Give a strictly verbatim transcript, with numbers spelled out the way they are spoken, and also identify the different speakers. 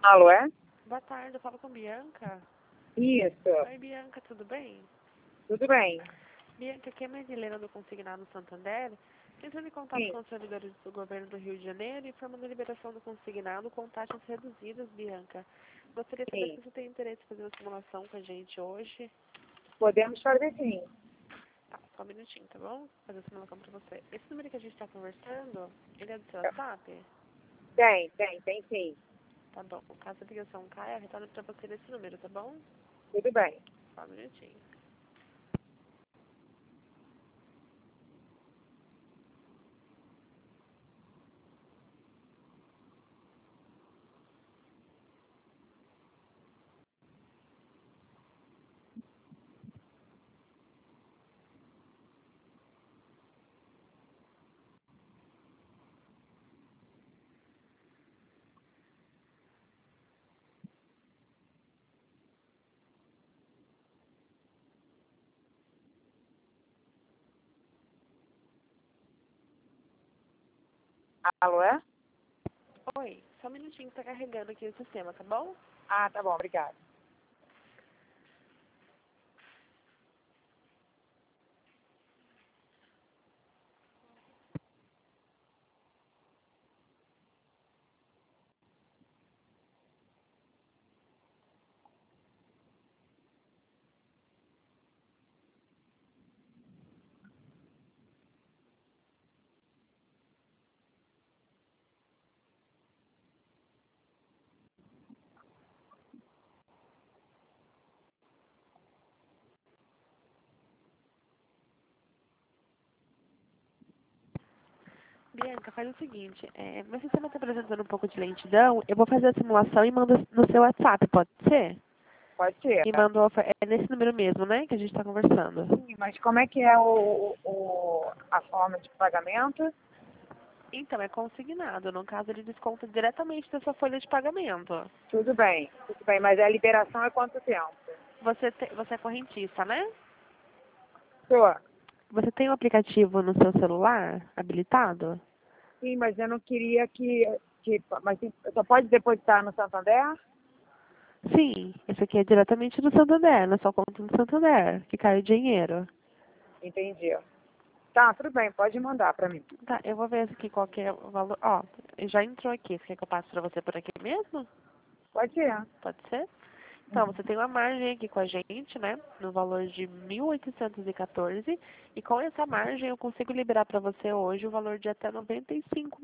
Speaker 1: Alô, é?
Speaker 2: Boa tarde, eu falo com Bianca.
Speaker 1: Isso,
Speaker 2: Oi, Bianca, tudo bem?
Speaker 1: tudo bem.
Speaker 2: Bianca, aqui é a Marilena do Consignado Santander. Entrando em contato
Speaker 1: Sim,
Speaker 2: com os servidores do governo do Rio de Janeiro, informando a liberação do consignado com taxas reduzidas, Bianca. Gostaria de saber
Speaker 1: sim.
Speaker 2: se você tem interesse em fazer uma simulação com a gente hoje.
Speaker 1: Podemos fazer sim.
Speaker 2: Tá, só um minutinho, tá bom? Vou fazer a simulação pra você. Esse número que a gente está conversando, ele é do seu WhatsApp?
Speaker 1: Tem, tem, tem sim.
Speaker 2: Tá bom. Caso a ligação caia, retorno pra você nesse número, tá bom?
Speaker 1: Tudo bem.
Speaker 2: Só um minutinho.
Speaker 1: Alô, é?
Speaker 2: Oi, só um minutinho que tá carregando aqui o sistema, tá bom?
Speaker 1: Ah, tá bom, obrigada.
Speaker 2: Bianca, faz o seguinte, é, meu sistema está apresentando um pouco de lentidão, eu vou fazer a simulação e mando no seu WhatsApp, pode ser?
Speaker 1: Pode ser.
Speaker 2: E mando, a ofer- é nesse número mesmo, né, que a gente está conversando.
Speaker 1: Sim, mas como é que é o, o, a forma de pagamento?
Speaker 2: Então, é consignado, no caso ele desconta diretamente da sua folha de pagamento.
Speaker 1: Tudo bem, tudo bem, mas a liberação é quanto tempo?
Speaker 2: Você, te, você é correntista, né?
Speaker 1: Sou.
Speaker 2: Você tem o aplicativo no seu celular habilitado?
Speaker 1: Sim, mas eu não queria que, que mas só pode depositar no Santander?
Speaker 2: Sim, esse aqui é diretamente do Santander, na sua conta do Santander, que cai o dinheiro.
Speaker 1: Entendi. Tá, tudo bem, pode mandar para mim.
Speaker 2: Tá, eu vou ver aqui qual que é o valor. Ó, já entrou aqui. Você quer que eu passe pra você por aqui mesmo?
Speaker 1: Pode ser.
Speaker 2: Pode ser? Então, você tem uma margem aqui com a gente, né? No valor de mil oitocentos e quatorze. E com essa margem eu consigo liberar para você hoje o valor de até noventa e cinco